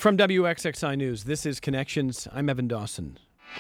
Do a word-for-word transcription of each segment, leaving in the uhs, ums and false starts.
From W X X I News, this is Connections. I'm Evan Dawson.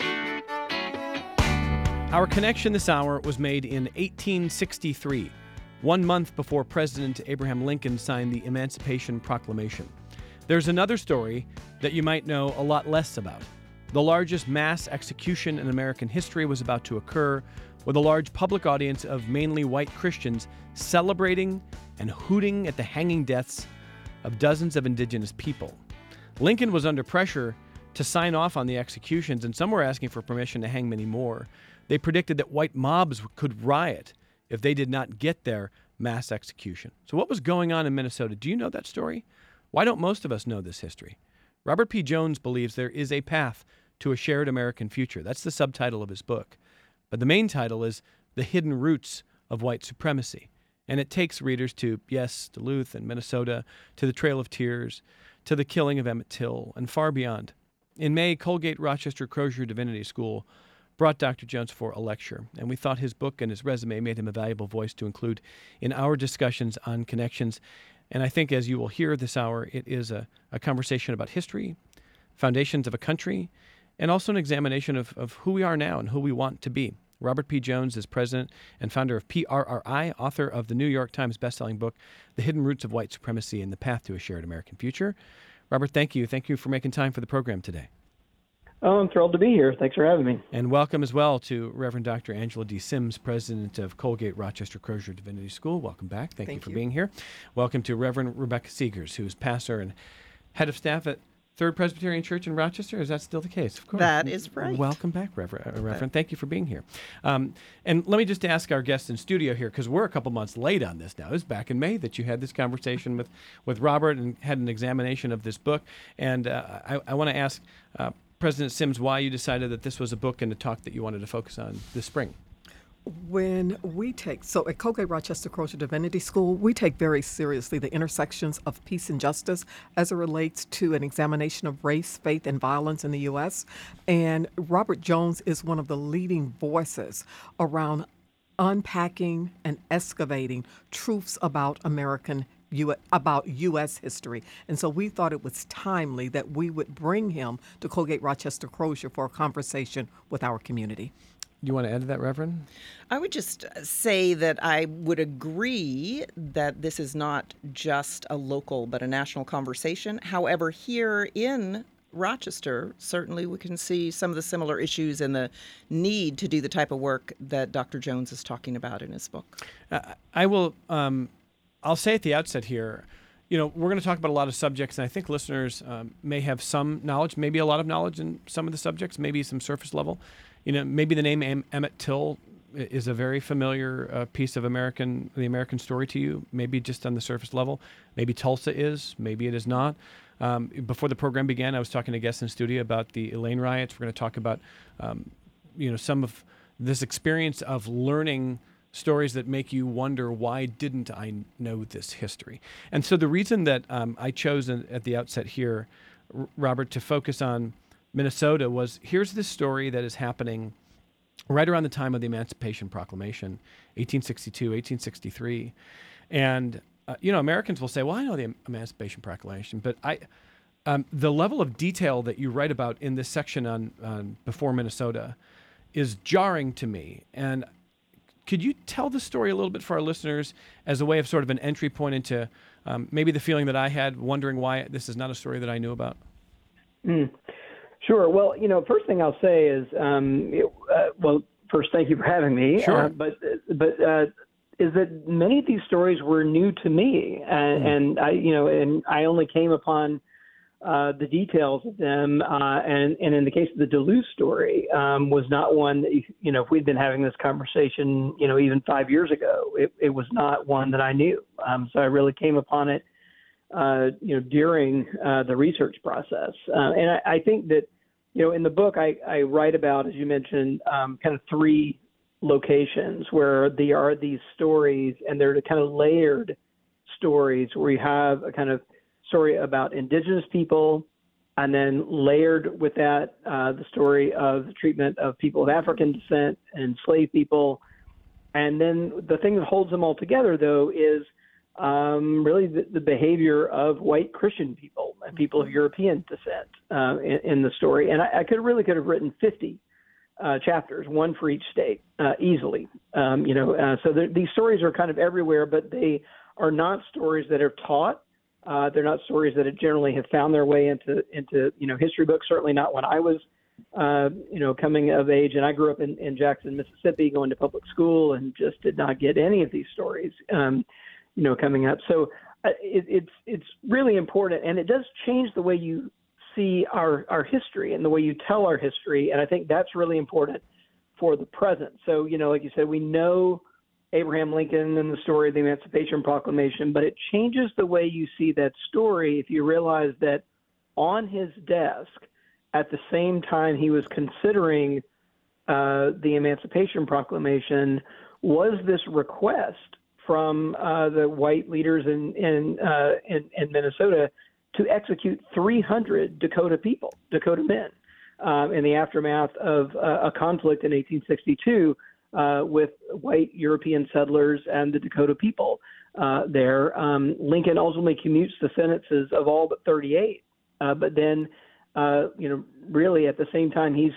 Our connection this hour was made in eighteen sixty-three, one month before President Abraham Lincoln signed the Emancipation Proclamation. There's another story that you might know a lot less about. The largest mass execution in American history was about to occur, with a large public audience of mainly white Christians celebrating and hooting at the hanging deaths of dozens of indigenous people. Lincoln was under pressure to sign off on the executions, and some were asking for permission to hang many more. They predicted that white mobs could riot if they did not get their mass execution. So what was going on in Minnesota? Do you know that story? Why don't most of us know this history? Robert P. Jones believes there is a path to a shared American future. That's the subtitle of his book. But the main title is The Hidden Roots of White Supremacy. And it takes readers to, yes, Duluth and Minnesota, to the Trail of Tears, to the killing of Emmett Till, and far beyond. In May, Colgate Rochester Crozier Divinity School brought Doctor Jones for a lecture, and we thought his book and his resume made him a valuable voice to include in our discussions on connections. And I think, as you will hear this hour, it is a, a conversation about history, foundations of a country, and also an examination of, of who we are now and who we want to be. Robert P. Jones is president and founder of P R R I, author of the New York Times bestselling book, The Hidden Roots of White Supremacy and the Path to a Shared American Future. Robert, thank you. Thank you for making time for the program today. Oh, I'm thrilled to be here. Thanks for having me. And welcome as well to Reverend Doctor Angela D. Sims, president of Colgate Rochester Crozier Divinity School. Welcome back. Thank, Thank you for you. being here. Welcome to Reverend Rebecca Seegers, who is pastor and head of staff at Third Presbyterian Church in Rochester. Is that still the case? Of course. That is right. Welcome back, Reverend. Uh, Reverend. Thank you for being here. Um, and let me just ask our guests in studio here, because we're a couple months late on this now. It was back in May that you had this conversation with, with Robert and had an examination of this book. And uh, I, I want to ask uh, President Sims why you decided that this was a book and a talk that you wanted to focus on this spring. When we take, so at Colgate Rochester Crozier Divinity School, we take very seriously the intersections of peace and justice as it relates to an examination of race, faith, and violence in the U S. And Robert Jones is one of the leading voices around unpacking and excavating truths about American U- about U S history. And so we thought it was timely that we would bring him to Colgate Rochester Crozier for a conversation with our community. Do you want to add to that, Reverend? I would just say that I would agree that this is not just a local but a national conversation. However, here in Rochester, certainly we can see some of the similar issues and the need to do the type of work that Doctor Jones is talking about in his book. Uh, I will, um, I'll say at the outset here, you know, we're going to talk about a lot of subjects, and I think listeners um, may have some knowledge, maybe a lot of knowledge in some of the subjects, maybe some surface level. You know, maybe the name em- Emmett Till is a very familiar uh, piece of American, the American story to you, maybe just on the surface level. Maybe Tulsa is, maybe it is not. Um, before the program began, I was talking to guests in studio about the Elaine riots. We're going to talk about, um, you know, some of this experience of learning stories that make you wonder, why didn't I know this history? And so the reason that um, I chose in, at the outset here, R- Robert, to focus on Minnesota was, here's this story that is happening right around the time of the Emancipation Proclamation, eighteen sixty-two, eighteen sixty-three. And, uh, you know, Americans will say, well, I know the Emancipation Proclamation, but I, um, the level of detail that you write about in this section on, on Before Minnesota is jarring to me. And could you tell the story a little bit for our listeners as a way of sort of an entry point into um, maybe the feeling that I had, wondering why this is not a story that I knew about? Mm. Sure. Well, you know, first thing I'll say is, um, it, uh, well, first, thank you for having me. Sure. Uh, but but uh, is that many of these stories were new to me, and, mm. and I, you know, and I only came upon uh, the details of them. Uh, and and in the case of the Duluth story, um, was not one that, you know, if we'd been having this conversation, you know, even five years ago, it, it was not one that I knew. Um, so I really came upon it, uh, you know, during uh, the research process. Uh, and I, I think that, you know, in the book, I, I write about, as you mentioned, um, kind of three locations where there are these stories, and they're the kind of layered stories where you have a kind of story about indigenous people, and then layered with that, uh, the story of the treatment of people of African descent and enslaved people. And then the thing that holds them all together, though, is um, really the, the behavior of white Christian people and people of European descent uh, in, in the story. And I, I could really could have written fifty uh, chapters, one for each state, uh, easily. Um, you know, uh, so these stories are kind of everywhere, but they are not stories that are taught. Uh, they're not stories that have generally have found their way into into you know history books. Certainly not when I was uh, you know coming of age, and I grew up in, in Jackson, Mississippi, going to public school, and just did not get any of these stories. Um, you know, coming up. So uh, it, it's it's really important, and it does change the way you see our our history and the way you tell our history, and I think that's really important for the present. So you know, like you said, we know Abraham Lincoln and the story of the Emancipation Proclamation, but it changes the way you see that story if you realize that on his desk, at the same time he was considering uh, the Emancipation Proclamation, was this request from uh, the white leaders in in, uh, in in Minnesota to execute three hundred Dakota people, Dakota men, um, in the aftermath of uh, a conflict in eighteen sixty-two. Uh, with white European settlers and the Dakota people uh, there. Um, Lincoln ultimately commutes the sentences of all but thirty-eight. Uh, but then, uh, you know, really at the same time he's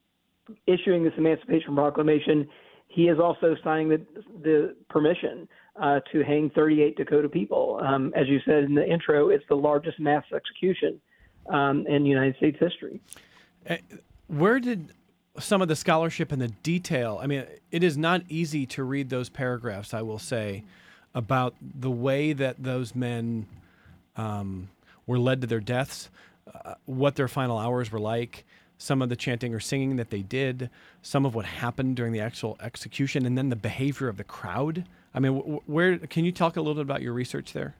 issuing this Emancipation Proclamation, he is also signing the, the permission uh, to hang thirty-eight Dakota people. Um, as you said in the intro, it's the largest mass execution um, in United States history. Uh, where did some of the scholarship and the detail, I mean, it is not easy to read those paragraphs, I will say, about the way that those men um, were led to their deaths, uh, what their final hours were like, some of the chanting or singing that they did, some of what happened during the actual execution, and then the behavior of the crowd. I mean, where can you talk a little bit about your research there?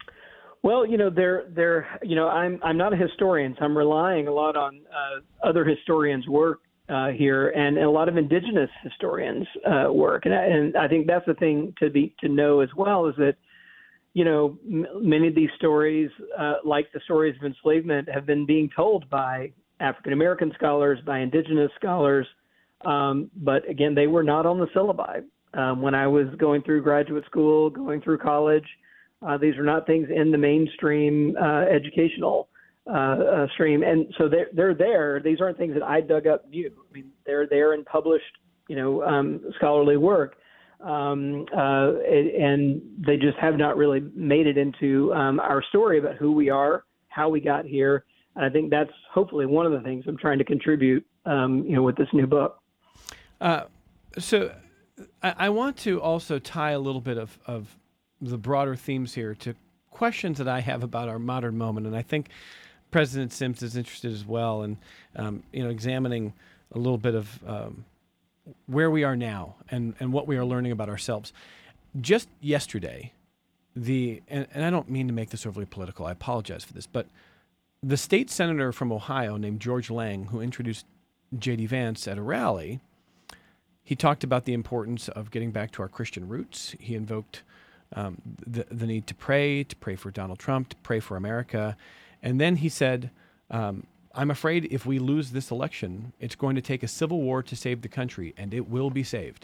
Well, you know, they're, they're, you know, I'm I'm not a historian, so I'm relying a lot on uh, other historians' work Uh, here, and, and a lot of indigenous historians' uh, work, and I, and I think that's the thing to be to know as well is that, you know, m- many of these stories, uh, like the stories of enslavement, have been being told by African American scholars, by indigenous scholars, um, but again, they were not on the syllabi um, when I was going through graduate school, going through college. Uh, these are not things in the mainstream uh, educational Uh, uh, stream, and so they're they're there. These aren't things that I dug up new. I mean, they're there in published, you know, um, scholarly work, um, uh, and they just have not really made it into um, our story about who we are, how we got here. And I think that's hopefully one of the things I'm trying to contribute, um, you know, with this new book. Uh, so, I, I want to also tie a little bit of of the broader themes here to questions that I have about our modern moment, and I think President Sims is interested as well in, um, you know, examining a little bit of um, where we are now and, and what we are learning about ourselves. Just yesterday, the and, and I don't mean to make this overly political, I apologize for this, but the state senator from Ohio named George Lang, who introduced J D Vance at a rally, he talked about the importance of getting back to our Christian roots. He invoked um, the, the need to pray, to pray for Donald Trump, to pray for America. And then he said, um, I'm afraid if we lose this election, it's going to take a civil war to save the country, and it will be saved.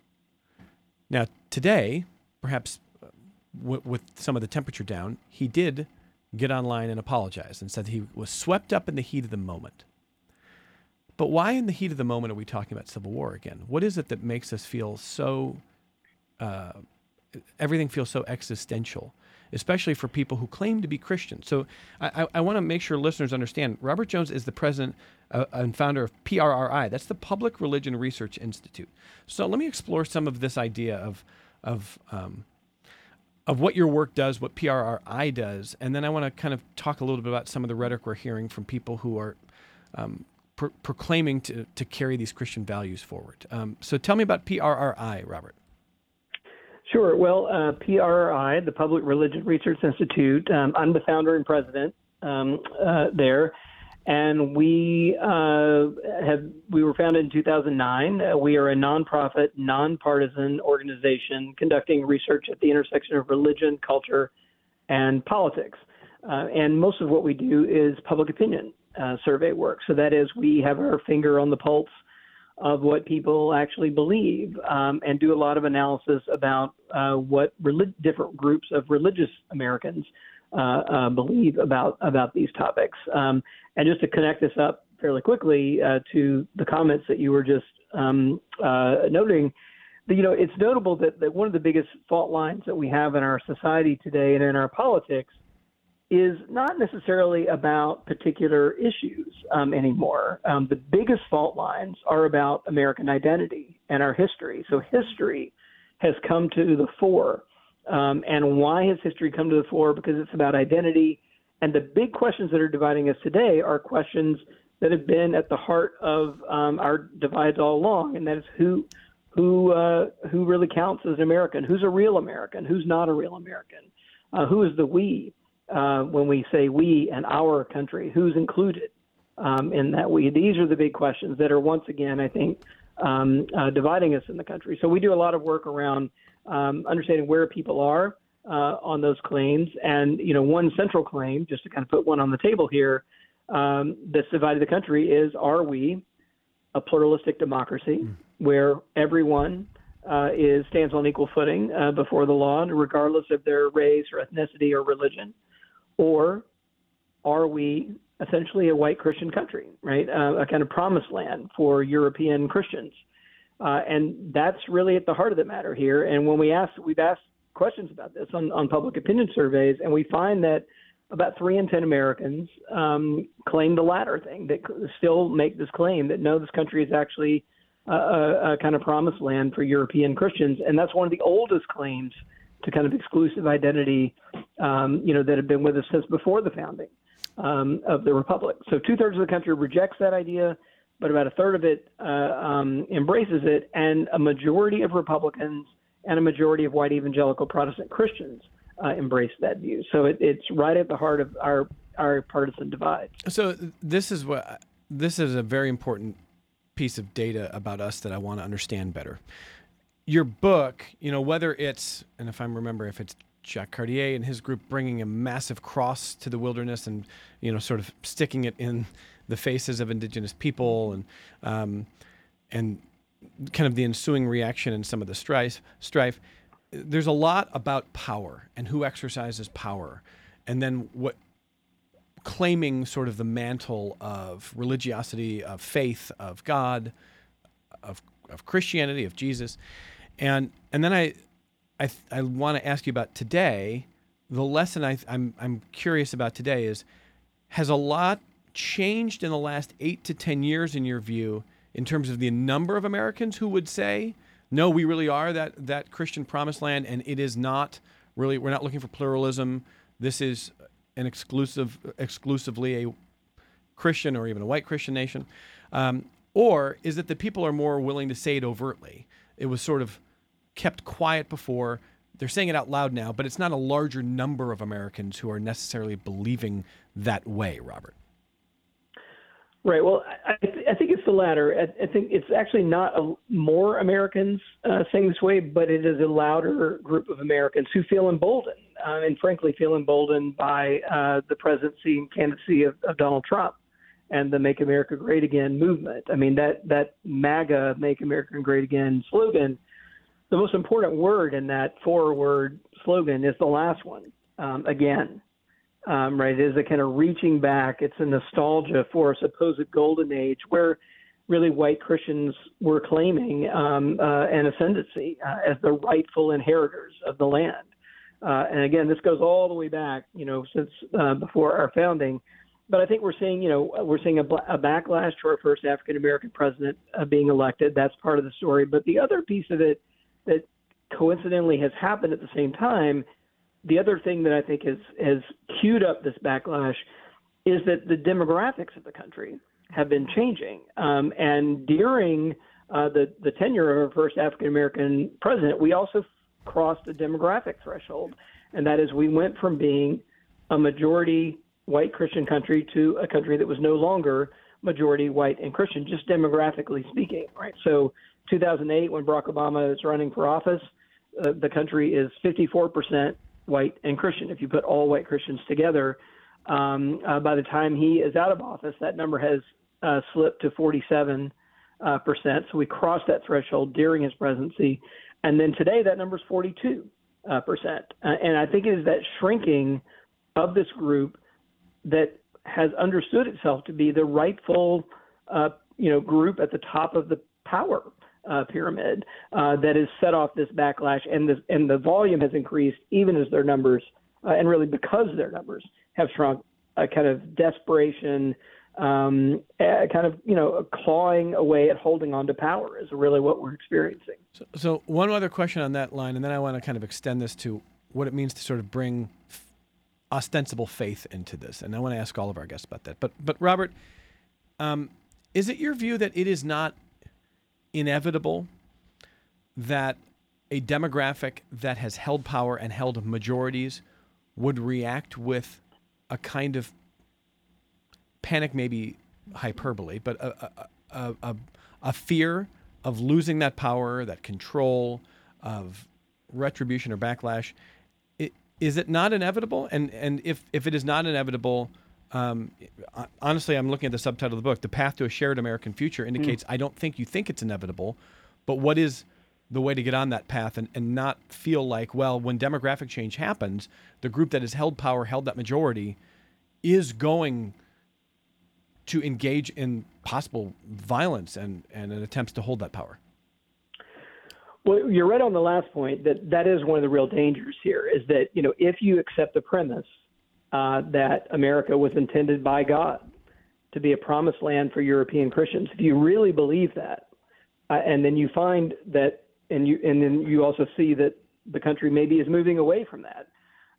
Now, today, perhaps w- with some of the temperature down, he did get online and apologize and said he was swept up in the heat of the moment. But why in the heat of the moment are we talking about civil war again? What is it that makes us feel so, uh, everything feels so existential, especially for people who claim to be Christian? So I, I, I want to make sure listeners understand, Robert Jones is the president uh, and founder of P R R I. That's the Public Religion Research Institute. So let me explore some of this idea of of um, of what your work does, what P R R I does, and then I want to kind of talk a little bit about some of the rhetoric we're hearing from people who are um, pro- proclaiming to, to carry these Christian values forward. Um, so tell me about P R R I, Robert. Sure. Well, uh, P R R I, the Public Religion Research Institute, um, I'm the founder and president um, uh, there, and we uh, have we were founded in two thousand nine. Uh, we are a nonprofit, nonpartisan organization conducting research at the intersection of religion, culture, and politics. Uh, and most of what we do is public opinion uh, survey work. So that is, we have our finger on the pulse of what people actually believe, um, and do a lot of analysis about uh, what relig- different groups of religious Americans uh, uh, believe about about these topics. Um, and just to connect this up fairly quickly uh, to the comments that you were just um, uh, noting, you know, it's notable that, that one of the biggest fault lines that we have in our society today and in our politics is not necessarily about particular issues um, anymore. Um, the biggest fault lines are about American identity and our history. So history has come to the fore. Um, and why has history come to the fore? Because it's about identity. And the big questions that are dividing us today are questions that have been at the heart of um, our divides all along, and that is who who uh, who really counts as an American, who's a real American, who's not a real American, uh, who is the we. Uh, when we say we and our country, who's included um, in that we? These are the big questions that are, once again, I think, um, uh, dividing us in the country. So we do a lot of work around um, understanding where people are uh, on those claims. And, you know, one central claim, just to kind of put one on the table here, um, that's divided the country is, are we a pluralistic democracy mm. where everyone uh, is stands on equal footing uh, before the law, regardless of their race or ethnicity or religion? Or are we essentially a white Christian country, right? Uh, a kind of promised land for European Christians. Uh, and that's really at the heart of the matter here. And when we ask, we've asked questions about this on, on public opinion surveys, and we find that about three in ten Americans um, claim the latter thing, that still make this claim that no, this country is actually a, a, a kind of promised land for European Christians. And that's one of the oldest claims to kind of exclusive identity, um, you know, that have been with us since before the founding um, of the Republic. So two thirds of the country rejects that idea, but about a third of it uh, um, embraces it, and a majority of Republicans and a majority of white evangelical Protestant Christians uh, embrace that view. So it, it's right at the heart of our our partisan divide. So this is what this is a very important piece of data about us that I want to understand better. Your book, you know, whether it's, and if I remember, if it's Jacques Cartier and his group bringing a massive cross to the wilderness and, you know, sort of sticking it in the faces of indigenous people, and um, and kind of the ensuing reaction and some of the strife, strife, there's a lot about power and who exercises power, and then what claiming sort of the mantle of religiosity, of faith, of God, of of Christianity, of Jesus. And and then I I, I want to ask you about today. The lesson I, I'm I'm curious about today is, has a lot changed in the last eight to ten years in your view in terms of the number of Americans who would say, no, we really are that that Christian promised land, and it is not really, we're not looking for pluralism. This is an exclusive, exclusively a Christian or even a white Christian nation. Um, or is it that people are more willing to say it overtly? It was sort of kept quiet before. They're saying it out loud now, but it's not a larger number of Americans who are necessarily believing that way, Robert. Right. Well, I, th- I think it's the latter. I, I think it's actually not a, more Americans uh, saying this way, but it is a louder group of Americans who feel emboldened, uh, and frankly feel emboldened by uh, the presidency and candidacy of, of Donald Trump and the Make America Great Again movement. I mean, that, that MAGA, Make America Great Again slogan, the most important word in that four-word slogan is the last one, um, again. Um, right, it is a kind of reaching back. It's a nostalgia for a supposed golden age where really white Christians were claiming um, uh, an ascendancy uh, as the rightful inheritors of the land. Uh, and again, this goes all the way back, you know, since uh, before our founding. But I think we're seeing, you know, we're seeing a, a backlash to our first African-American president uh, being elected. That's part of the story. But the other piece of it that coincidentally has happened at the same time, the other thing that I think has, has queued up this backlash is that the demographics of the country have been changing. Um, and during uh, the, the tenure of our first African-American president, we also crossed a demographic threshold. And that is, we went from being a majority white Christian country to a country that was no longer majority white and Christian, just demographically speaking, right? So two thousand eight, when Barack Obama is running for office, uh, the country is fifty-four percent white and Christian. If you put all white Christians together, um, uh, by the time he is out of office, that number has uh, slipped to forty-seven uh, percent. So we crossed that threshold during his presidency. And then today that number is forty-two uh, percent. Uh, and I think it is that shrinking of this group that has understood itself to be the rightful, uh, you know, group at the top of the power uh, pyramid uh, that has set off this backlash, and the and the volume has increased even as their numbers, uh, and really because their numbers have shrunk. A kind of desperation, um, a kind of you know, clawing away at holding on to power is really what we're experiencing. So, so one other question on that line, and then I want to kind of extend this to what it means to sort of bring ostensible faith into this, and I want to ask all of our guests about that. But, but Robert, um, is it your view that it is not inevitable that a demographic that has held power and held majorities would react with a kind of panic, maybe hyperbole, but a, a, a, a fear of losing that power, that control, of retribution or backlash? Is it not inevitable? And and if, if it is not inevitable, um, honestly, I'm looking at the subtitle of the book, The Path to a Shared American Future indicates mm. I don't think you think it's inevitable, but what is the way to get on that path and, and not feel like, well, when demographic change happens, the group that has held power, held that majority, is going to engage in possible violence and, and in attempts to hold that power? Well, you're right on the last point that that is one of the real dangers here is that, you know, if you accept the premise uh, that America was intended by God to be a promised land for European Christians, if you really believe that, uh, and then you find that, and you and then you also see that the country maybe is moving away from that,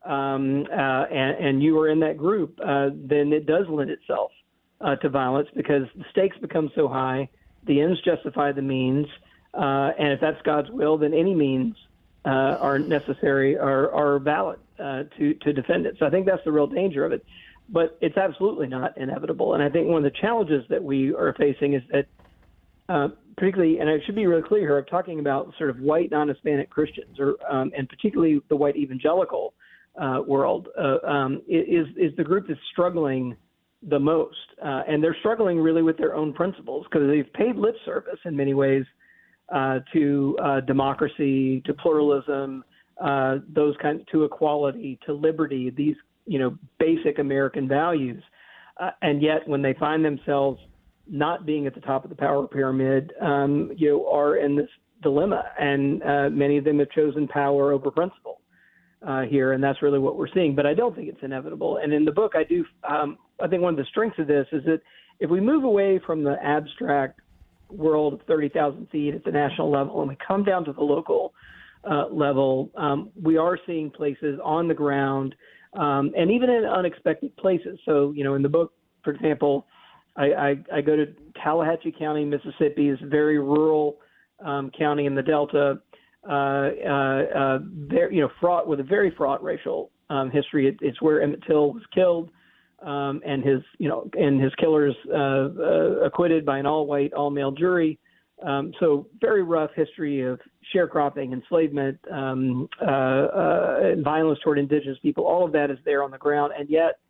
um, uh, and, and you are in that group, uh, then it does lend itself uh, to violence because the stakes become so high, the ends justify the means. Uh, and if that's God's will, then any means uh, are necessary, are, are valid uh, to, to defend it. So I think that's the real danger of it. But it's absolutely not inevitable. And I think one of the challenges that we are facing is that, uh, particularly, and I should be really clear here, I'm talking about sort of white non-Hispanic Christians, or um, and particularly the white evangelical uh, world, uh, um, is, is the group that's struggling the most. Uh, and they're struggling really with their own principles because they've paid lip service in many ways Uh, to uh, democracy, to pluralism, uh, those kinds, to equality, to liberty, these you know basic American values, uh, and yet when they find themselves not being at the top of the power pyramid, um, you know, are in this dilemma, and uh, many of them have chosen power over principle uh, here, and that's really what we're seeing. But I don't think it's inevitable. And in the book, I do. Um, I think one of the strengths of this is that if we move away from the abstract world of thirty thousand feet at the national level, and we come down to the local uh, level, um, we are seeing places on the ground, um, and even in unexpected places. So, you know, in the book, for example, I, I, I go to Tallahatchie County, Mississippi, is a very rural um, county in the Delta, uh, uh, uh, very, you know, fraught with a very fraught racial um, history. It, it's where Emmett Till was killed. Um, and his, you know, and his killers uh, uh, acquitted by an all-white, all-male jury. Um, so very rough history of sharecropping, enslavement, um, uh, uh, and violence toward indigenous people. All of that is there on the ground. And yet,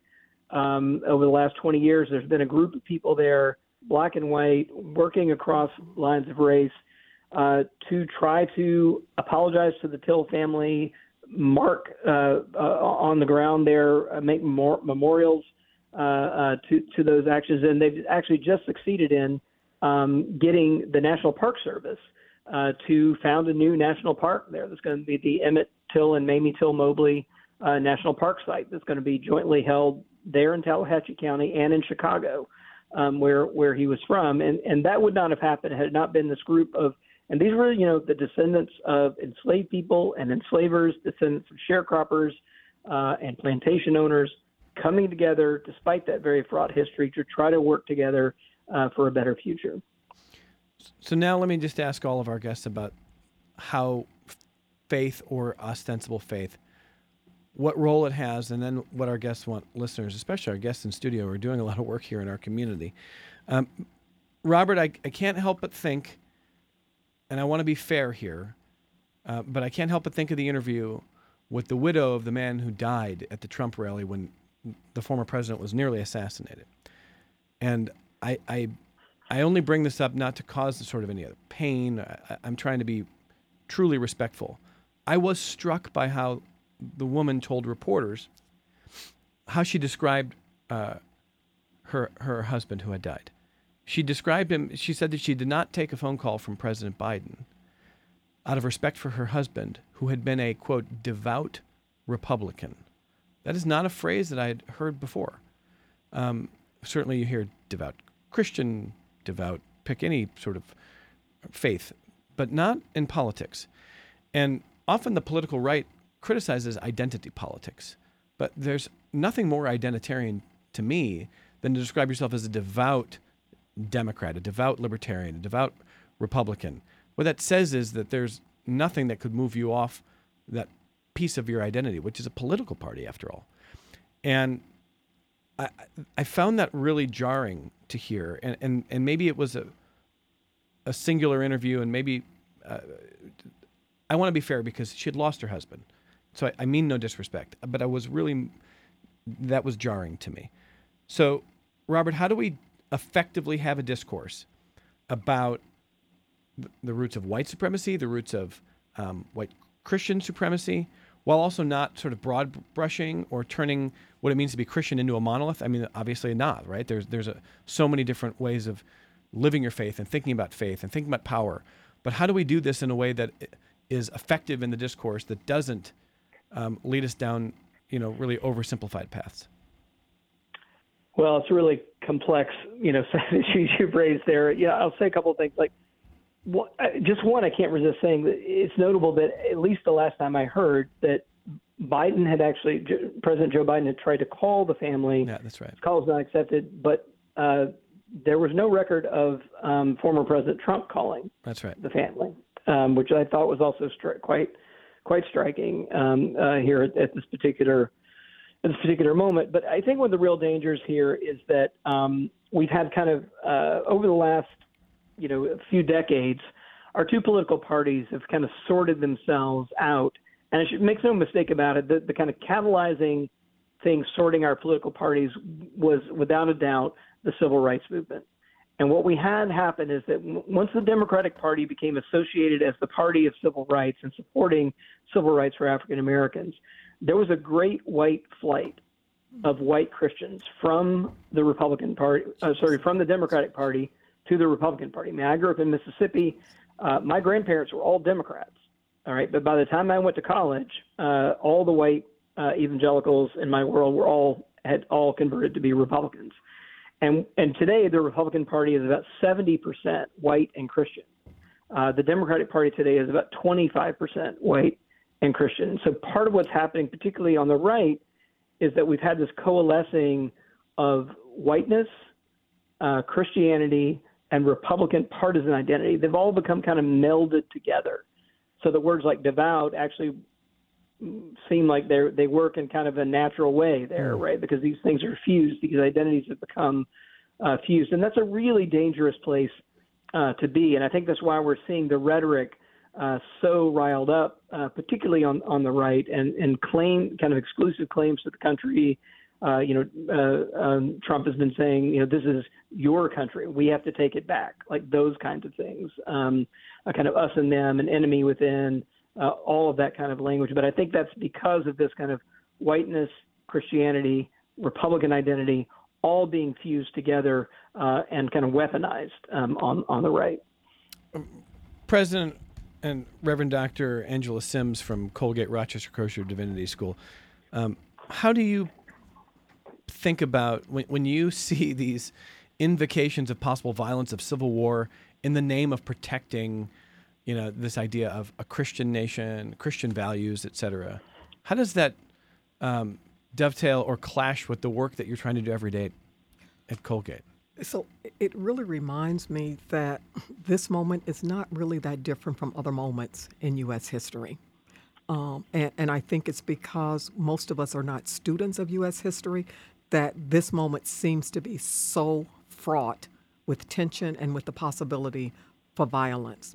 um, over the last twenty years, there's been a group of people there, black and white, working across lines of race uh, to try to apologize to the Till family, mark uh, uh, on the ground there, uh, make mem- memorials uh, uh, to, to those actions. And they've actually just succeeded in um, getting the National Park Service uh, to found a new national park there. That's going to be the Emmett Till and Mamie Till Mobley uh, National Park site that's going to be jointly held there in Tallahatchie County and in Chicago, um, where where he was from. And, and that would not have happened had it not been this group of, and these were, you know, the descendants of enslaved people and enslavers, descendants of sharecroppers uh, and plantation owners coming together despite that very fraught history to try to work together uh, for a better future. So now let me just ask all of our guests about how faith or ostensible faith, what role it has, and then what our guests want listeners, especially our guests in studio, who are doing a lot of work here in our community. Um, Robert, I, I can't help but think, and I want to be fair here, uh, but I can't help but think of the interview with the widow of the man who died at the Trump rally when the former president was nearly assassinated. And I, I I only bring this up not to cause sort of any other pain. I, I'm trying to be truly respectful. I was struck by how the woman told reporters how she described uh, her her husband who had died. She described him, she said that she did not take a phone call from President Biden out of respect for her husband, who had been a, quote, devout Republican. That is not a phrase that I had heard before. Um, certainly you hear devout Christian, devout, pick any sort of faith, but not in politics. And often the political right criticizes identity politics, but there's nothing more identitarian to me than to describe yourself as a devout Democrat, a devout libertarian, a devout Republican. What that says is that there's nothing that could move you off that piece of your identity, which is a political party after all. And I, I found that really jarring to hear. And, and, and maybe it was a, a singular interview, and maybe uh, I want to be fair because she had lost her husband. So I, I mean no disrespect, but I was really, that was jarring to me. So, Robert, how do we effectively have a discourse about the roots of white supremacy, the roots of um, white Christian supremacy, while also not sort of broad brushing or turning what it means to be Christian into a monolith? I mean, obviously not, right? There's there's a, so many different ways of living your faith and thinking about faith and thinking about power. But how do we do this in a way that is effective in the discourse that doesn't um, lead us down, you know, really oversimplified paths? Well, it's a really complex, you know, set of issues you've raised there. Yeah, I'll say a couple of things. Like, one, just one, I can't resist saying that it's notable that at least the last time I heard that Biden had actually, President Joe Biden had tried to call the family. Yeah, that's right. His call was not accepted, but uh, there was no record of um, former President Trump calling. That's right. The family, um, which I thought was also stri- quite, quite striking um, uh, here at, at this particular. At this particular moment. But I think one of the real dangers here is that um, we've had kind of uh, over the last, you know, few decades, our two political parties have kind of sorted themselves out. And I should make no mistake about it, the, the kind of catalyzing thing sorting our political parties was without a doubt the civil rights movement. And what we had happen is that w- once the Democratic Party became associated as the party of civil rights and supporting civil rights for African Americans, there was a great white flight of white Christians from the Republican Party, uh, sorry, from the Democratic Party to the Republican Party. I mean, I grew up in Mississippi. Uh, my grandparents were all Democrats, all right? But by the time I went to college, uh, all the white uh, evangelicals in my world were all had all converted to be Republicans. And and today the Republican Party is about seventy percent white and Christian. Uh, the Democratic Party today is about twenty-five percent white and Christian. So part of what's happening, particularly on the right, is that we've had this coalescing of whiteness, uh, Christianity, and Republican partisan identity. They've all become kind of melded together. So the words like devout actually seem like they they work in kind of a natural way there, right? Because these things are fused, because identities have become uh, fused. And that's a really dangerous place uh, to be. And I think that's why we're seeing the rhetoric Uh, so riled up, uh, particularly on, on the right, and, and claim kind of exclusive claims to the country. Uh, you know, uh, um, Trump has been saying, you know, this is your country. We have to take it back, like those kinds of things, um, a kind of us and them, an enemy within, uh, all of that kind of language. But I think that's because of this kind of whiteness, Christianity, Republican identity, all being fused together uh, and kind of weaponized um, on, on the right. President and Reverend Doctor Angela Sims from Colgate Rochester Kosher Divinity School, um, how do you think about when, when you see these invocations of possible violence, of civil war, in the name of protecting, you know, this idea of a Christian nation, Christian values, et cetera? How does that um, dovetail or clash with the work that you're trying to do every day at Colgate? So it really reminds me that this moment is not really that different from other moments in U S history. Um, and, and I think it's because most of us are not students of U S history that this moment seems to be so fraught with tension and with the possibility for violence.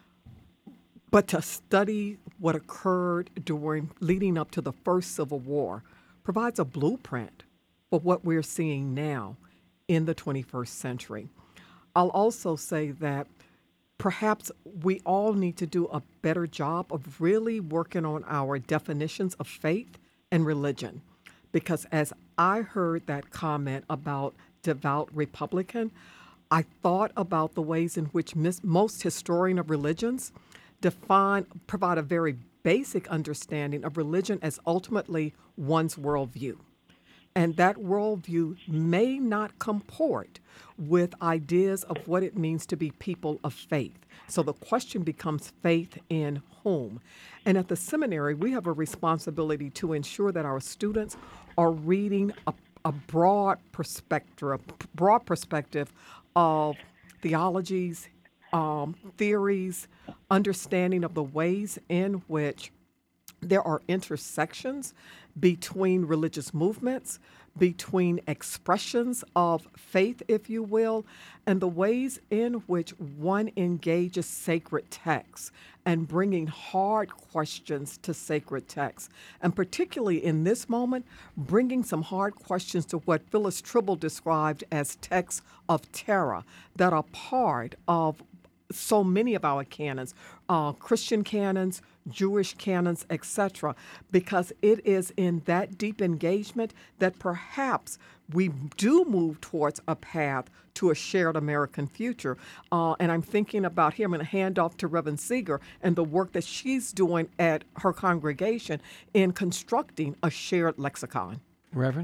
But to study what occurred during leading up to the first Civil War provides a blueprint for what we're seeing now in the twenty-first century. I'll also say that perhaps we all need to do a better job of really working on our definitions of faith and religion. Because as I heard that comment about devout Republican, I thought about the ways in which mis- most historians of religions define, provide a very basic understanding of religion as ultimately one's worldview. And that worldview may not comport with ideas of what it means to be people of faith. So the question becomes faith in whom? And at the seminary, we have a responsibility to ensure that our students are reading a, a broad perspective, a broad perspective of theologies, um, theories, understanding of the ways in which there are intersections between religious movements, between expressions of faith, if you will, and the ways in which one engages sacred texts and bringing hard questions to sacred texts. And particularly in this moment, bringing some hard questions to what Phyllis Tribble described as texts of terror that are part of so many of our canons, uh, Christian canons, Jewish canons, et cetera, because it is in that deep engagement that perhaps we do move towards a path to a shared American future. Uh, and I'm thinking about here, I'm going to hand off to Reverend Seeger and the work that she's doing at her congregation in constructing a shared lexicon. Reverend?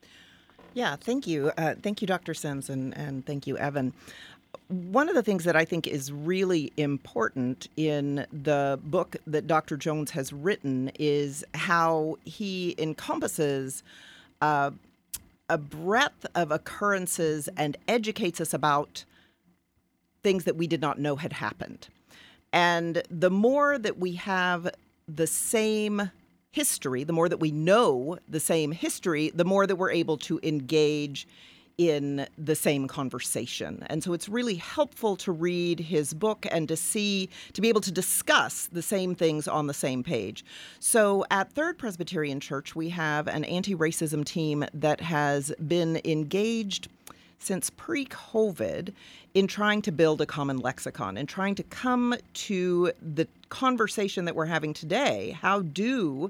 Yeah, thank you. Uh, thank you, Doctor Sims, and, and thank you, Evan. One of the things that I think is really important in the book that Doctor Jones has written is how he encompasses uh, a breadth of occurrences and educates us about things that we did not know had happened. And the more that we have the same history, the more that we know the same history, the more that we're able to engage in the same conversation. And so it's really helpful to read his book and to see, to be able to discuss the same things on the same page. So at Third Presbyterian Church, we have an anti-racism team that has been engaged since pre-COVID in trying to build a common lexicon and trying to come to the conversation that we're having today. How do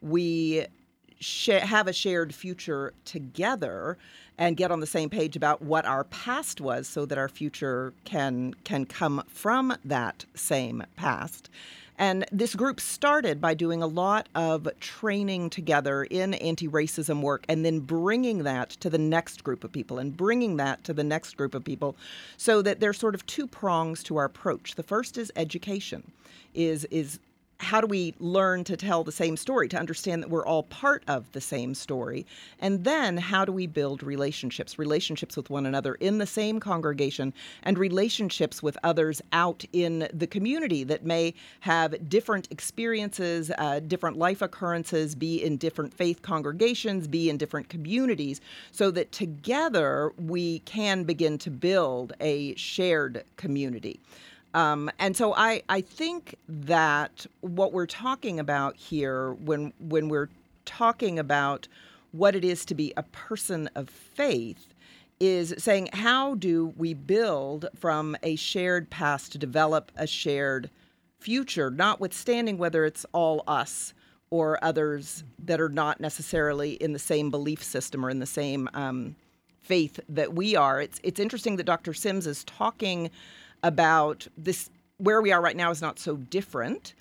we sh- have a shared future together and get on the same page about what our past was so that our future can can come from that same past? And this group started by doing a lot of training together in anti-racism work and then bringing that to the next group of people and bringing that to the next group of people so that there's sort of two prongs to our approach. The first is education, is is how do we learn to tell the same story, to understand that we're all part of the same story? And then how do we build relationships, relationships with one another in the same congregation and relationships with others out in the community that may have different experiences, uh, different life occurrences, be in different faith congregations, be in different communities, so that together we can begin to build a shared community. Um, and so I, I think that what we're talking about here when when we're talking about what it is to be a person of faith is saying, how do we build from a shared past to develop a shared future, notwithstanding whether it's all us or others that are not necessarily in the same belief system or in the same um, faith that we are. It's it's interesting that Doctor Sims is talking about this, where we are right now is not so different,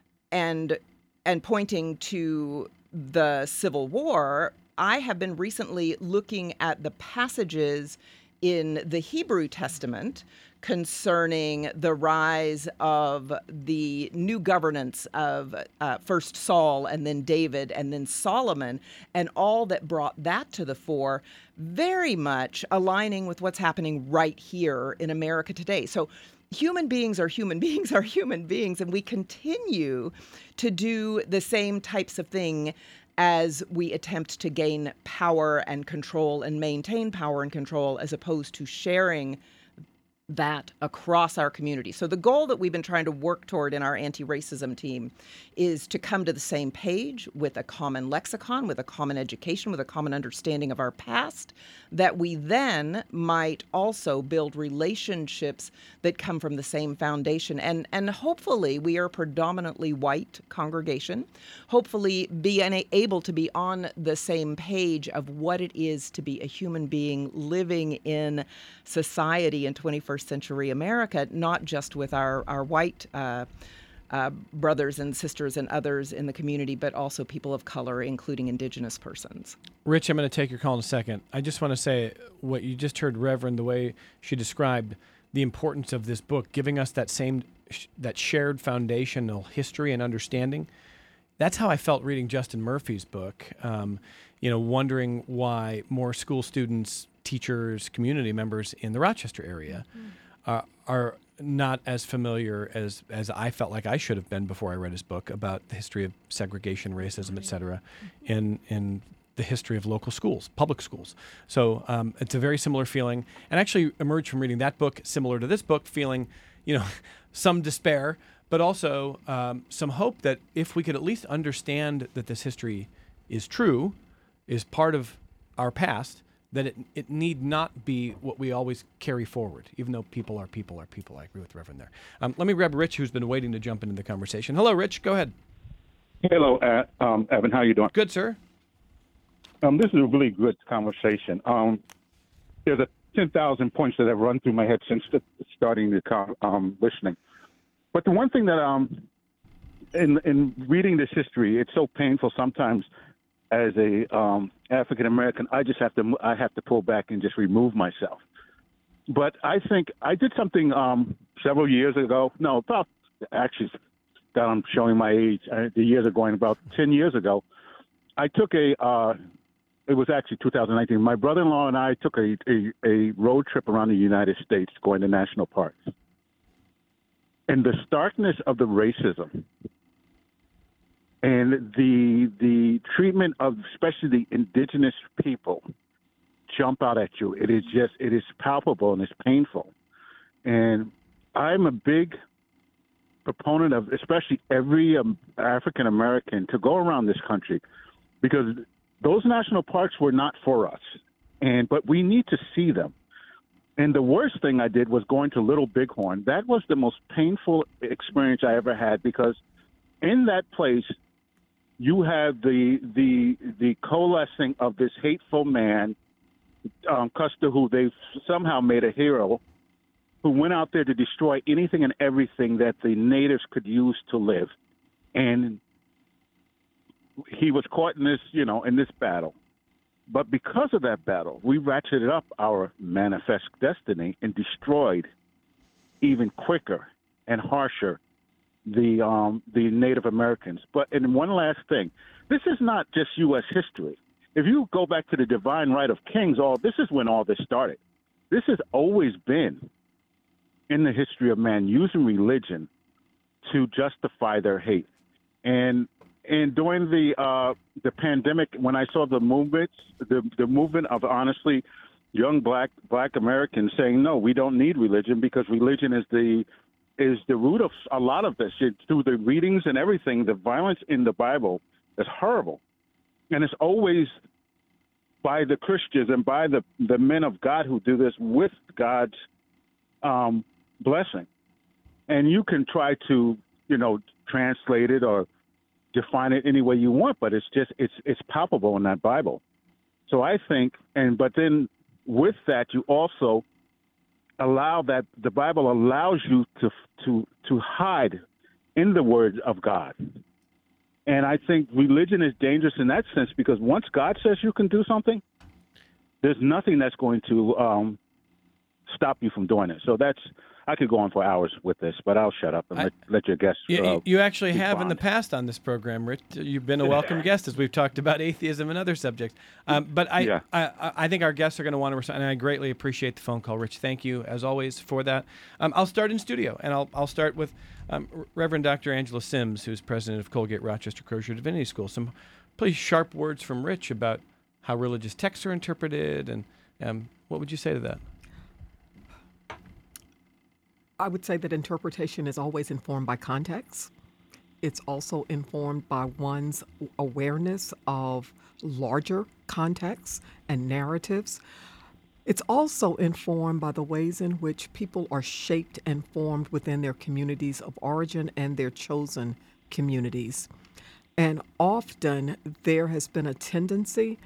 and and pointing to the Civil War. I have been recently looking at the passages in the Hebrew Testament concerning the rise of the new governance of uh, first Saul and then David and then Solomon, and all that brought that to the fore, very much aligning with what's happening right here in America today. So human beings are human beings are human beings, and we continue to do the same types of thing as we attempt to gain power and control and maintain power and control, as opposed to sharing that across our community. So the goal that we've been trying to work toward in our anti-racism team is to come to the same page with a common lexicon, with a common education, with a common understanding of our past, that we then might also build relationships that come from the same foundation. And, and hopefully we are a predominantly white congregation, hopefully be able to be on the same page of what it is to be a human being living in society in twenty-first century America, not just with our, our white uh, uh, brothers and sisters and others in the community, but also people of color, including Indigenous persons. Rich, I'm going to take your call in a second. I just want to say what you just heard, Reverend, the way she described the importance of this book, giving us that same, that shared foundational history and understanding. That's how I felt reading Justin Murphy's book, um, you know, wondering why more school students, teachers, community members in the Rochester area mm-hmm. uh, are not as familiar as, as I felt like I should have been before I read his book about the history of segregation, racism, right. et cetera, mm-hmm. in, in the history of local schools, public schools. So um, it's a very similar feeling, and actually emerged from reading that book, similar to this book, feeling, you know, some despair, but also um, some hope that if we could at least understand that this history is true, is part of our past, that it it need not be what we always carry forward, even though people are people are people. I agree with Reverend there. Um, let me grab Rich, who's been waiting to jump into the conversation. Hello, Rich. Go ahead. Hello, uh, um, Evan. How you doing? Good, sir. Um, this is a really good conversation. Um, there's a ten thousand points that have run through my head since the, starting the con- um, listening. But the one thing that um, in in reading this history, it's so painful sometimes. As a um, African American, I just have to I have to pull back and just remove myself. But I think I did something um, several years ago. No, about actually, God, I'm showing my age. Uh, the years are going about ten years ago. I took a. Uh, it was actually two thousand nineteen. My brother-in-law and I took a, a a road trip around the United States, going to national parks. And the starkness of the racism. And the the treatment of especially the indigenous people jump out at you. It is just, it is palpable and it's painful. And I'm a big proponent of especially every um, African American to go around this country, because those national parks were not for us. And but we need to see them. And the worst thing I did was going to Little Bighorn. That was the most painful experience I ever had, because in that place, you have the the the coalescing of this hateful man, um, Custer, who they somehow made a hero, who went out there to destroy anything and everything that the natives could use to live, and he was caught in this, you know, in this battle. But because of that battle, we ratcheted up our manifest destiny and destroyed even quicker and harsher the um, the Native Americans. But and one last thing, this is not just U S history. If you go back to the divine right of kings, all this is when all this started. This has always been in the history of man, using religion to justify their hate. And and during the uh, the pandemic, when I saw the movements, the the movement of honestly young black black Americans saying, no, we don't need religion, because religion is the is the root of a lot of this. It, through the readings and everything, the violence in the Bible is horrible. And it's always by the Christians and by the, the men of God who do this with God's um, blessing. And you can try to, you know, translate it or define it any way you want, but it's just, it's it's palpable in that Bible. So I think, and but then with that, you also allow that the Bible allows you to to to hide in the word of God. And I think religion is dangerous in that sense, because once God says you can do something, there's nothing that's going to um, stop you from doing it. So that's, I could go on for hours with this, but I'll shut up and I, let, let your guests. You, uh, you actually have respond. in the past on this program, Rich. You've been a welcome guest as we've talked about atheism and other subjects. Um, but I, yeah. I, I think our guests are going to want to respond, and I greatly appreciate the phone call, Rich. Thank you, as always, for that. Um, I'll start in studio, and I'll I'll start with um, Reverend Doctor Angela Sims, who's president of Colgate Rochester Crozier Divinity School. Some pretty sharp words from Rich about how religious texts are interpreted, and um, what would you say to that? I would say that interpretation is always informed by context. It's also informed by one's awareness of larger contexts and narratives. It's also informed by the ways in which people are shaped and formed within their communities of origin and their chosen communities. And often there has been a tendency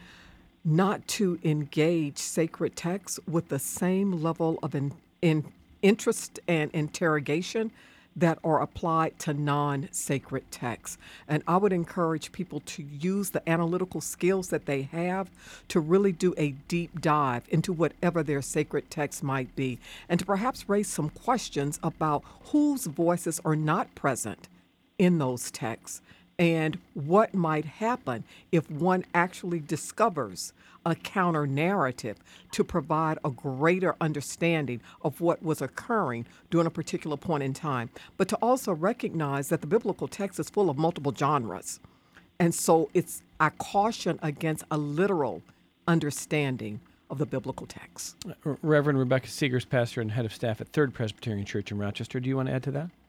not to engage sacred texts with the same level of in, in interest and interrogation that are applied to non-sacred texts. And I would encourage people to use the analytical skills that they have to really do a deep dive into whatever their sacred text might be, and to perhaps raise some questions about whose voices are not present in those texts, and what might happen if one actually discovers a counter narrative to provide a greater understanding of what was occurring during a particular point in time. But to also recognize that the biblical text is full of multiple genres. And so it's I caution against a literal understanding of the biblical text. Reverend Rebecca Seegers, pastor and head of staff at Third Presbyterian Church in Rochester. Do you want to add to that?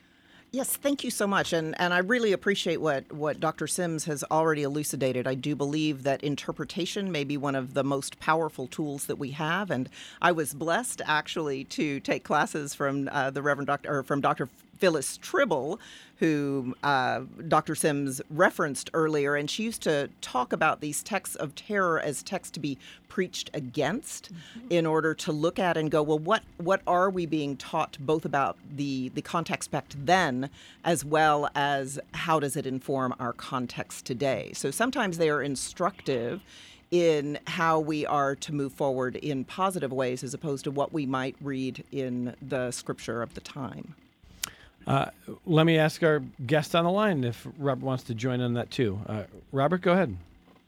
Yes, thank you so much. And and I really appreciate what, what Doctor Sims has already elucidated. I do believe that interpretation may be one of the most powerful tools that we have. And I was blessed, actually, to take classes from uh, the Reverend Doctor or from Doctor Phyllis Tribble, who uh, Doctor Sims referenced earlier, and she used to talk about these texts of terror as texts to be preached against, mm-hmm. in order to look at and go, well, what what are we being taught both about the, the context back then, as well as how does it inform our context today? So sometimes they are instructive in how we are to move forward in positive ways as opposed to what we might read in the scripture of the time. Uh, let me ask our guest on the line if Robert wants to join on that too. Uh, Robert, go ahead.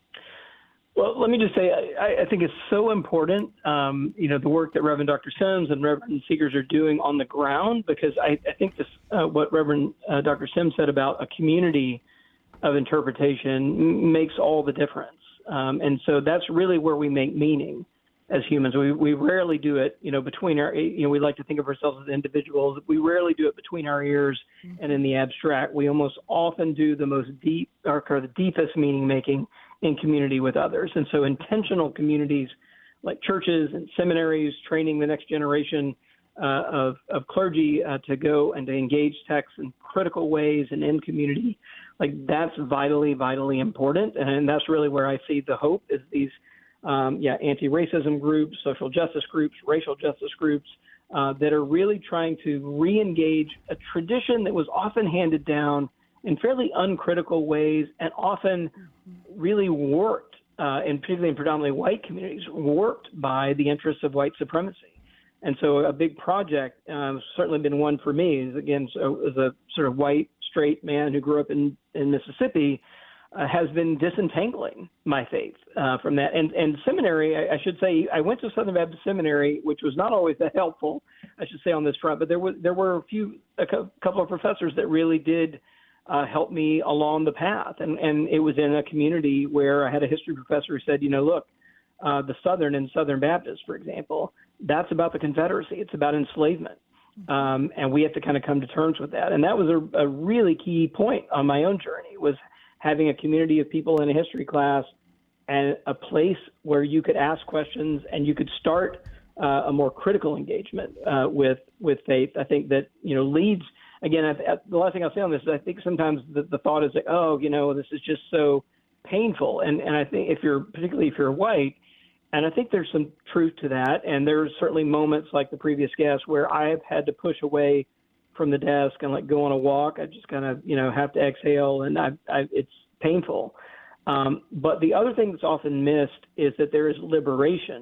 Well, let me just say, I, I think it's so important, um, you know, the work that Reverend Doctor Sims and Reverend Seegers are doing on the ground, because I, I think this, uh, what Reverend uh, Doctor Sims said about a community of interpretation makes all the difference. Um, and so that's really where we make meaning as humans. We we rarely do it, you know, between our, you know, we like to think of ourselves as individuals. We rarely do it between our ears and in the abstract. We almost often do the most deep or, or the deepest meaning making in community with others. And so intentional communities like churches and seminaries, training the next generation uh, of, of clergy uh, to go and to engage texts in critical ways and in community, like that's vitally, vitally important. And that's really where I see the hope is these Um, yeah, anti-racism groups, social justice groups, racial justice groups uh, that are really trying to re-engage a tradition that was often handed down in fairly uncritical ways and often really warped, uh, and particularly in predominantly white communities, warped by the interests of white supremacy. And so a big project, uh, certainly been one for me, is again, so as a sort of white, straight man who grew up in, in Mississippi, Uh, has been disentangling my faith uh, from that. And, and seminary, I, I should say, I went to Southern Baptist Seminary, which was not always that helpful, I should say, on this front. But there was there were a few, a couple of professors that really did uh, help me along the path. And, and it was in a community where I had a history professor who said, you know, look, uh, the Southern and Southern Baptist, for example, that's about the Confederacy. It's about enslavement. Um, and we have to kind of come to terms with that. And that was a, a really key point on my own journey, was having a community of people in a history class and a place where you could ask questions and you could start uh, a more critical engagement uh, with with faith. I think that, you know, leads, again, I, I, the last thing I'll say on this is I think sometimes the, the thought is like, oh, you know, this is just so painful. And, and I think if you're, particularly if you're white, and I think there's some truth to that. And there's certainly moments like the previous guest where I've had to push away from the desk and like go on a walk. I just kind of, you know, have to exhale, and I, I, it's painful. Um, but the other thing that's often missed is that there is liberation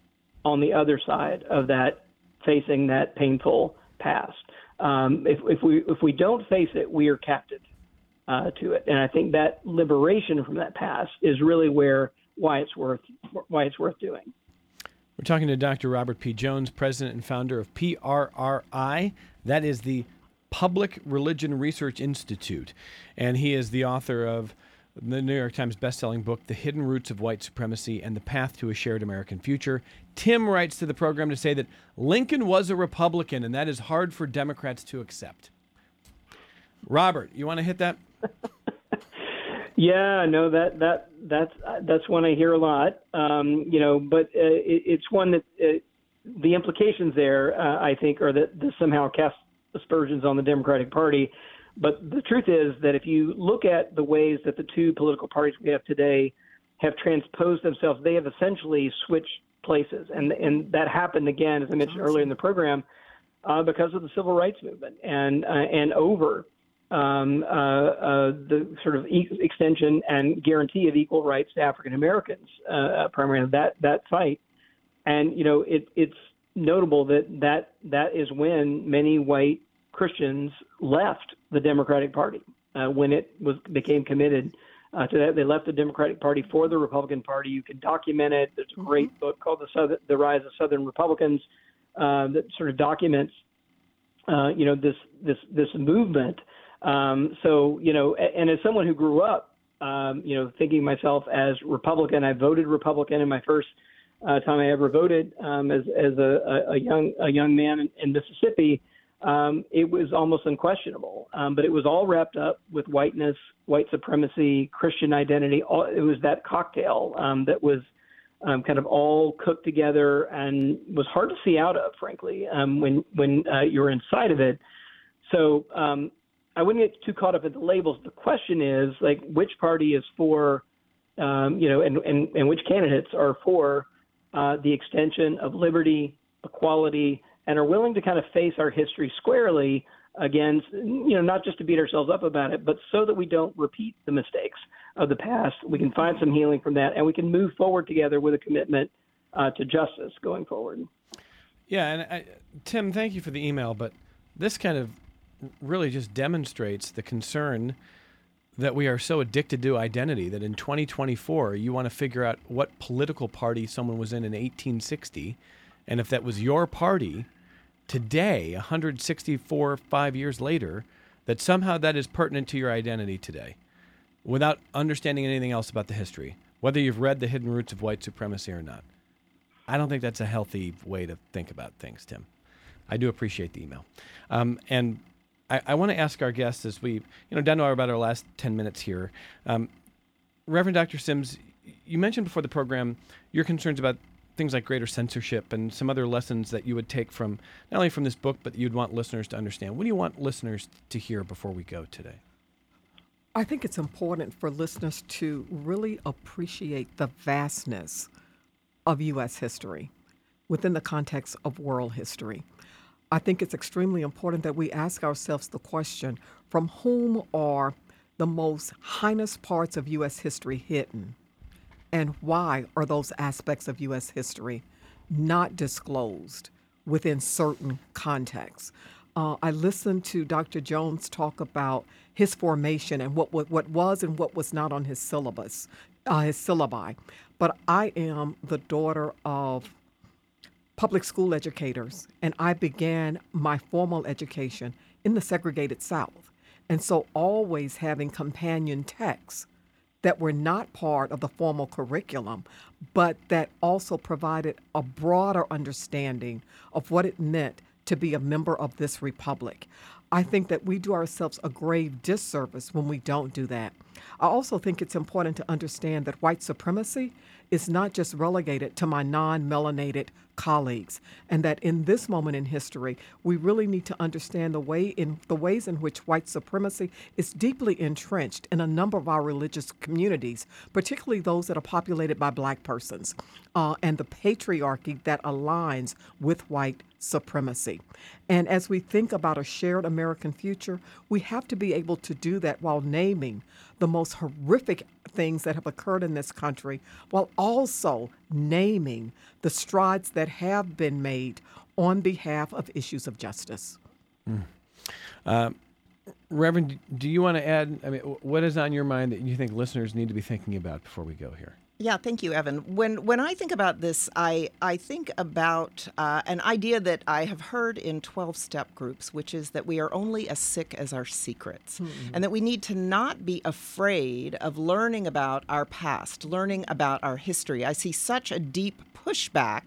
on the other side of that, facing that painful past. Um, if, if we if we don't face it, we are captive uh, to it, and I think that liberation from that past is really where why it's worth why it's worth doing. We're talking to Doctor Robert P. Jones, president and founder of P R R I. That is the Public Religion Research Institute. And he is the author of the New York Times bestselling book, The Hidden Roots of White Supremacy and the Path to a Shared American Future, Tim writes to the program to say that Lincoln was a Republican, and that is hard for Democrats to accept. Robert, you want to hit that? Yeah, no, that that that's that's one I hear a lot. Um, you know, but uh, it, it's one that uh, the implications there, uh, I think, are that this somehow casts aspersions on the Democratic Party. But the truth is that if you look at the ways that the two political parties we have today have transposed themselves, they have essentially switched places, and and that happened again, as I mentioned earlier in the program, uh, because of the civil rights movement and uh, and over. Um, uh, uh, the sort of e- extension and guarantee of equal rights to African Americans, uh, primarily that that fight, and you know it, it's notable that that that is when many white Christians left the Democratic Party uh, when it was became committed uh, to that. They left the Democratic Party for the Republican Party. You can document it. There's a great mm-hmm. book called the Southern, The Rise of Southern Republicans uh, that sort of documents uh, you know this this this movement. Um, so, you know, and as someone who grew up, um, you know, thinking myself as Republican, I voted Republican in my first uh, time I ever voted um, as, as a, a young a young man in, in Mississippi. Um, it was almost unquestionable, um, but it was all wrapped up with whiteness, white supremacy, Christian identity. All, it was that cocktail um, that was um, kind of all cooked together and was hard to see out of, frankly, um, when when uh, you were inside of it. So, um, I wouldn't get too caught up in the labels. The question is, like, which party is for, um, you know, and, and, and which candidates are for uh, the extension of liberty, equality, and are willing to kind of face our history squarely against, you know, not just to beat ourselves up about it, but so that we don't repeat the mistakes of the past. We can find some healing from that, and we can move forward together with a commitment uh, to justice going forward. Yeah, and I, Tim, thank you for the email, but this kind of really just demonstrates the concern that we are so addicted to identity that in twenty twenty-four you want to figure out what political party someone was in in eighteen sixty, and if that was your party today, one hundred sixty-four, five years later, that somehow that is pertinent to your identity today without understanding anything else about the history, whether you've read The Hidden Roots of White Supremacy or not. I don't think that's a healthy way to think about things, Tim. I do appreciate the email. Um, and I, I want to ask our guests as we, you know, down to about our last ten minutes here. Um, Reverend Doctor Sims, you mentioned before the program your concerns about things like greater censorship and some other lessons that you would take from, not only from this book, but you'd want listeners to understand. What do you want listeners to hear before we go today? I think it's important for listeners to really appreciate the vastness of U S history within the context of world history. I think it's extremely important that we ask ourselves the question, from whom are the most heinous parts of U S history hidden? And why are those aspects of U S history not disclosed within certain contexts? Uh, I listened to Doctor Jones talk about his formation and what, what, what was and what was not on his syllabus, uh, his syllabi. But I am the daughter of public school educators, and I began my formal education in the segregated South. And so always having companion texts that were not part of the formal curriculum, but that also provided a broader understanding of what it meant to be a member of this republic. I think that we do ourselves a grave disservice when we don't do that. I also think it's important to understand that white supremacy is not just relegated to my non-melanated colleagues, and that in this moment in history, we really need to understand the way in the ways in which white supremacy is deeply entrenched in a number of our religious communities, particularly those that are populated by Black persons, uh, and the patriarchy that aligns with white supremacy. And as we think about a shared American future, we have to be able to do that while naming the most horrific things that have occurred in this country, while also naming the strides that have been made on behalf of issues of justice. Mm. Uh, Reverend, do you want to add, I mean, what is on your mind that you think listeners need to be thinking about before we go here? Yeah, thank you, Evan. When when I think about this, I, I think about uh, an idea that I have heard in twelve-step groups, which is that we are only as sick as our secrets, mm-hmm. and that we need to not be afraid of learning about our past, learning about our history. I see such a deep pushback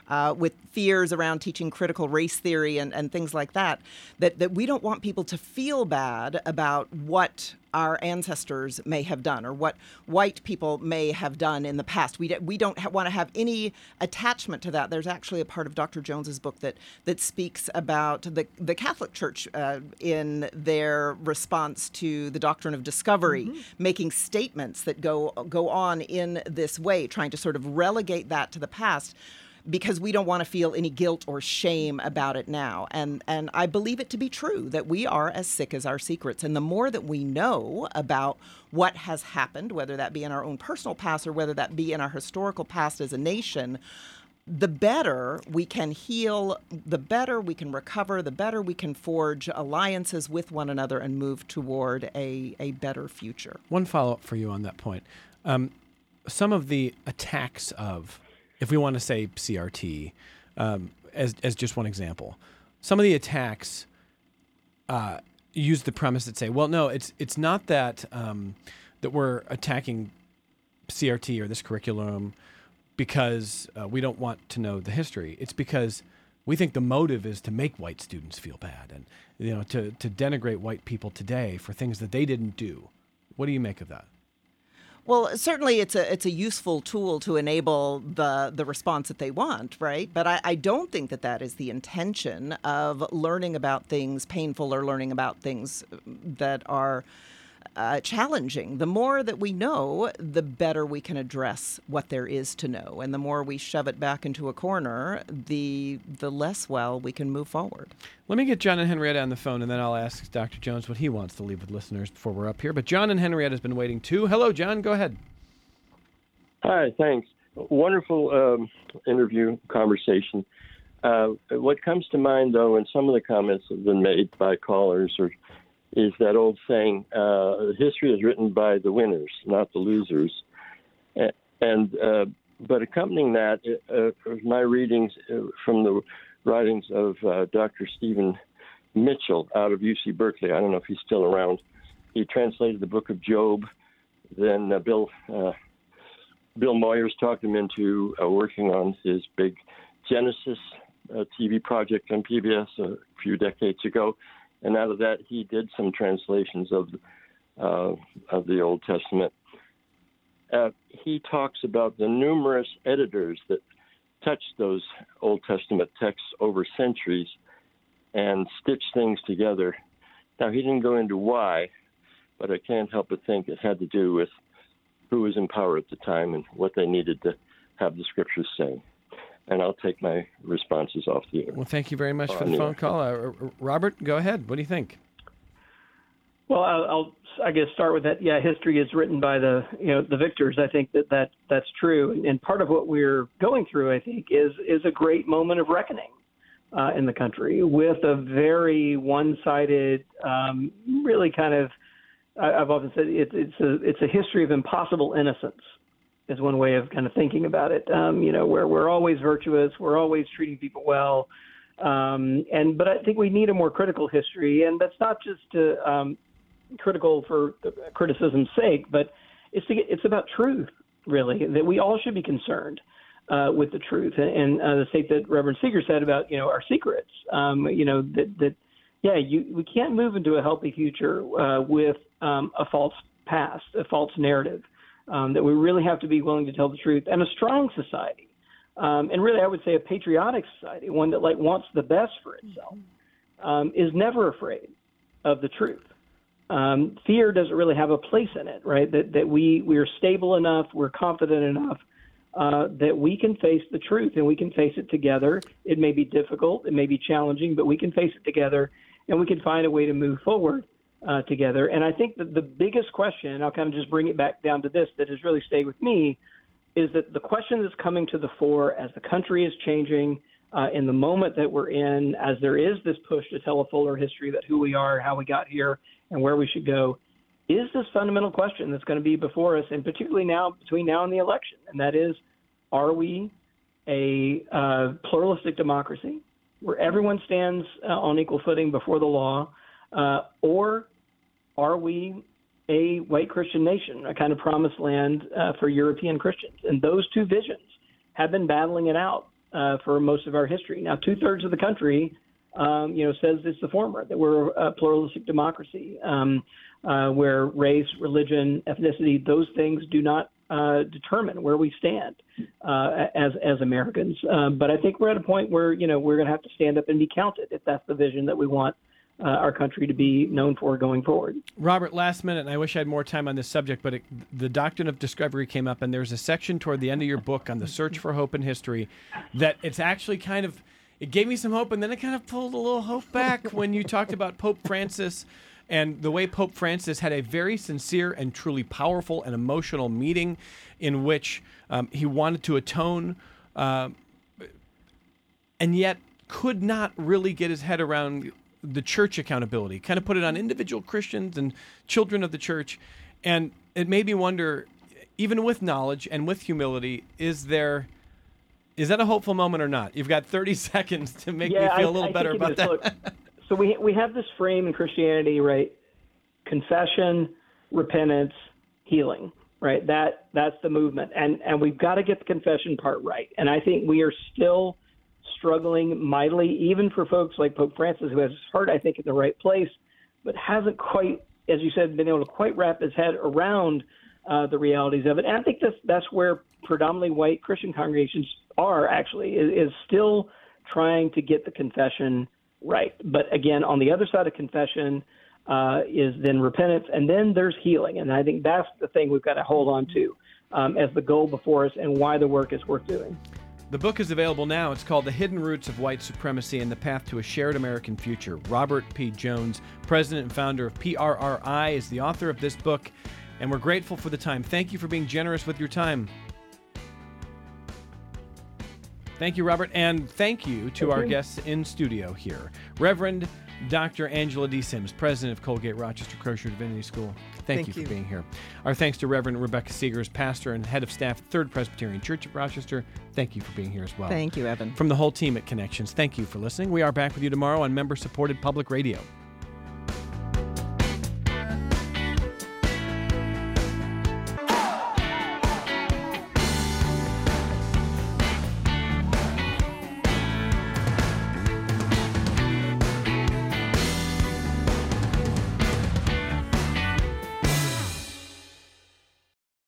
uh, with fears around teaching critical race theory and, and things like that, that, that we don't want people to feel bad about what our ancestors may have done or what white people may have done in the past. We, we don't ha- want to have any attachment to that. There's actually a part of Doctor Jones's book that that speaks about the, the Catholic Church uh, in their response to the doctrine of discovery, mm-hmm. making statements that go go on in this way, trying to sort of relegate that to the past, because we don't want to feel any guilt or shame about it now. And and I believe it to be true that we are as sick as our secrets. And the more that we know about what has happened, whether that be in our own personal past or whether that be in our historical past as a nation, the better we can heal, the better we can recover, the better we can forge alliances with one another and move toward a, a better future. One follow-up for you on that point. Um, some of the attacks of, if we want to say C R T, um, as as just one example, some of the attacks uh, use the premise that say, well, no, it's it's not that um, that we're attacking C R T or this curriculum because uh, we don't want to know the history. It's because we think the motive is to make white students feel bad and you know to to denigrate white people today for things that they didn't do. What do you make of that? Well, certainly it's a it's a useful tool to enable the the response that they want, right? But I, I don't think that that is the intention of learning about things painful or learning about things that are uh, challenging. The more that we know, the better we can address what there is to know. And the more we shove it back into a corner, the the less well we can move forward. Let me get John and Henrietta on the phone, and then I'll ask Doctor Jones what he wants to leave with listeners before we're up here. But John and Henrietta has been waiting too. Hello, John. Go ahead. Hi, thanks. Wonderful um, interview, conversation. Uh, what comes to mind, though, and some of the comments have been made by callers, or, is that old saying, uh, history is written by the winners, not the losers. And uh, but accompanying that, uh, my readings from the writings of uh, Doctor Stephen Mitchell out of U C Berkeley. I don't know if he's still around. He translated the book of Job. Then uh, Bill uh, Bill Moyers talked him into uh, working on his big Genesis uh, T V project on P B S a few decades ago. And out of that, he did some translations of uh, of the Old Testament. Uh, he talks about the numerous editors that touched those Old Testament texts over centuries and stitched things together. Now, he didn't go into why, but I can't help but think it had to do with who was in power at the time and what they needed to have the scriptures say. And I'll take my responses off the air. Well, thank you very much for the phone call. Uh, Robert, go ahead. What do you think? Well, I'll, I'll I guess start with that. Yeah, history is written by the you know the victors. I think that, that that's true. And part of what we're going through, I think, is is a great moment of reckoning uh, in the country with a very one-sided, um, really kind of. I, I've often said it, it's a it's a history of impossible innocence. Is one way of kind of thinking about it. Um, you know, where we're always virtuous, we're always treating people well, um, and but I think we need a more critical history, and that's not just to, um, critical for criticism's sake, but it's to get, it's about truth, really. That we all should be concerned uh, with the truth, and, and uh, the state that Reverend Seeger said about you know our secrets. Um, you know that that yeah, you we can't move into a healthy future uh, with um, a false past, a false narrative. Um, that we really have to be willing to tell the truth, and a strong society, um, and really I would say a patriotic society, one that like wants the best for itself, um, is never afraid of the truth. Um, fear doesn't really have a place in it, right? That that we we are stable enough, we're confident enough uh, that we can face the truth, and we can face it together. It may be difficult, it may be challenging, but we can face it together, and we can find a way to move forward. Uh, together. And I think that the biggest question, and I'll kind of just bring it back down to this, that has really stayed with me, is that the question that's coming to the fore as the country is changing, uh, in the moment that we're in, as there is this push to tell a fuller history about who we are, how we got here, and where we should go, is this fundamental question that's going to be before us, and particularly now, between now and the election. And that is, are we a uh, pluralistic democracy where everyone stands uh, on equal footing before the law, uh, or are we a white Christian nation, a kind of promised land uh, for European Christians? And those two visions have been battling it out uh, for most of our history. Now, two-thirds of the country, um, you know, says it's the former, that we're a pluralistic democracy, um, uh, where race, religion, ethnicity, those things do not uh, determine where we stand uh, as as Americans. Um, but I think we're at a point where, you know, we're going to have to stand up and be counted if that's the vision that we want uh, our country to be known for going forward. Robert, last minute, and I wish I had more time on this subject, but it, the doctrine of discovery came up, and there's a section toward the end of your book on the search for hope in history that it's actually kind of, it gave me some hope, and then it kind of pulled a little hope back when you talked about Pope Francis and the way Pope Francis had a very sincere and truly powerful and emotional meeting in which um, he wanted to atone uh, and yet could not really get his head around the church accountability, kind of put it on individual Christians and children of the church. And it made me wonder, even with knowledge and with humility, is there... Is that a hopeful moment or not? You've got thirty seconds to make yeah, me feel I, a little I better think about that. Look, so we we have this frame in Christianity, right? Confession, repentance, healing, right? That that's the movement, and and we've got to get the confession part right. And I think we are still struggling mightily, even for folks like Pope Francis, who has his heart, I think, in the right place, but hasn't quite, as you said, been able to quite wrap his head around uh, the realities of it. And I think that's that's where predominantly white Christian congregations are actually, is, is still trying to get the confession right. But again, on the other side of confession uh, is then repentance, and then there's healing. And I think that's the thing we've got to hold on to um, as the goal before us and why the work is worth doing. The book is available now. It's called The Hidden Roots of White Supremacy and the Path to a Shared American Future. Robert P. Jones, president and founder of P R R I, is the author of this book, and we're grateful for the time. Thank you for being generous with your time. Thank you, Robert, and thank you to our guests in studio here. Reverend Doctor Angela D. Sims, president of Colgate Rochester Crozer Divinity School. Thank, Thank you for you. being here. Our thanks to Reverend Rebecca Seegers, pastor and head of staff at Third Presbyterian Church of Rochester. Thank you for being here as well. Thank you, Evan. From the whole team at Connections, thank you for listening. We are back with you tomorrow on member-supported public radio.